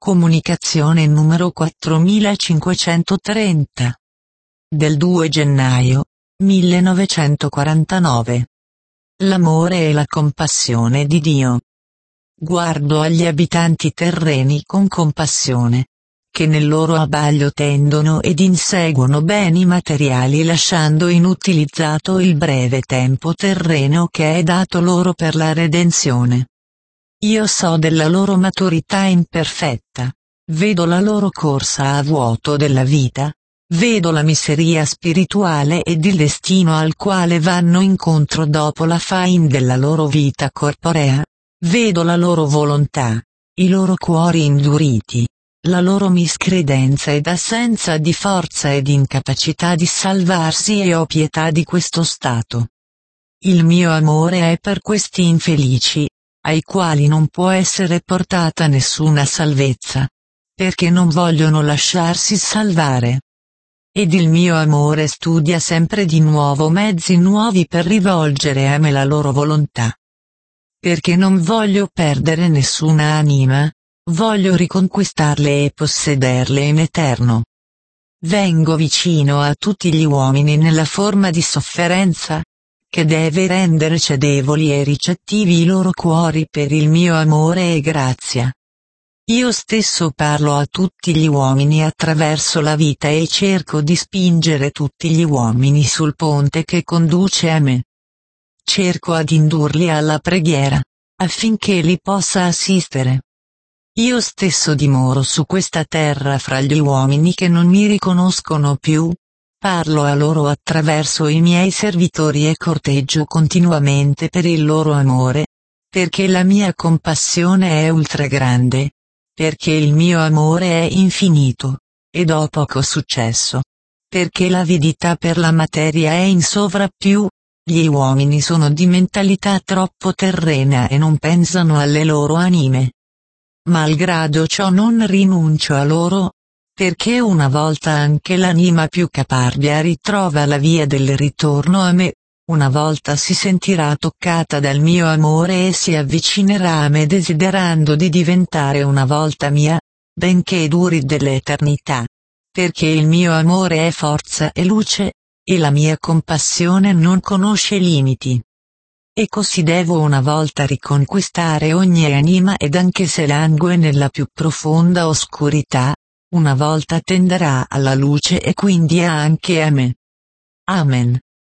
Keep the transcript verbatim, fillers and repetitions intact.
Comunicazione numero quattromilacinquecentotrenta. Del due gennaio millenovecentoquarantanove. L'amore e la compassione di Dio. Guardo agli abitanti terreni con compassione, che nel loro abbaglio tendono ed inseguono beni materiali lasciando inutilizzato il breve tempo terreno che è dato loro per la redenzione. Io so della loro maturità imperfetta, vedo la loro corsa a vuoto della vita, vedo la miseria spirituale ed il destino al quale vanno incontro dopo la fine della loro vita corporea, vedo la loro volontà, i loro cuori induriti, la loro miscredenza ed assenza di forza ed incapacità di salvarsi e ho pietà di questo stato. Il mio amore è per questi infelici, ai quali non può essere portata nessuna salvezza, perché non vogliono lasciarsi salvare. Ed il mio amore studia sempre di nuovo mezzi nuovi per rivolgere a me la loro volontà. Perché non voglio perdere nessuna anima, voglio riconquistarle e possederle in eterno. Vengo vicino a tutti gli uomini nella forma di sofferenza, che deve rendere cedevoli e ricettivi i loro cuori per il mio amore e grazia. Io stesso parlo a tutti gli uomini attraverso la vita e cerco di spingere tutti gli uomini sul ponte che conduce a me. Cerco ad indurli alla preghiera, affinché li possa assistere. Io stesso dimoro su questa terra fra gli uomini che non mi riconoscono più. Parlo a loro attraverso i miei servitori e corteggio continuamente per il loro amore, perché la mia compassione è ultra grande, perché il mio amore è infinito, ed ho poco successo, perché l'avidità per la materia è in sovrappiù, gli uomini sono di mentalità troppo terrena e non pensano alle loro anime. Malgrado ciò non rinuncio a loro, perché una volta anche l'anima più caparbia ritrova la via del ritorno a me, una volta si sentirà toccata dal mio amore e si avvicinerà a me desiderando di diventare una volta mia, benché duri dell'eternità, perché il mio amore è forza e luce, e la mia compassione non conosce limiti. E così devo una volta riconquistare ogni anima ed anche se langue nella più profonda oscurità, una volta tenderà alla luce e quindi anche a me. Amen.